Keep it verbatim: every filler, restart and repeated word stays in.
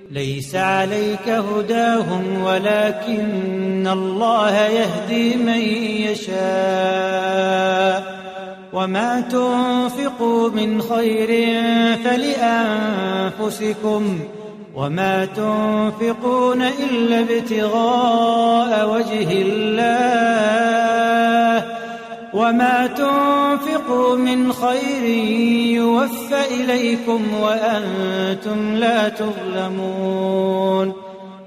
ليس عليك هداهم ولكن الله يهدي من يشاء وما تنفقوا من خير فلأنفسكم وما تنفقون إلا ابتغاء وجه الله وما تنفقوا من خير يوفى إليكم وأنتم لا تظلمون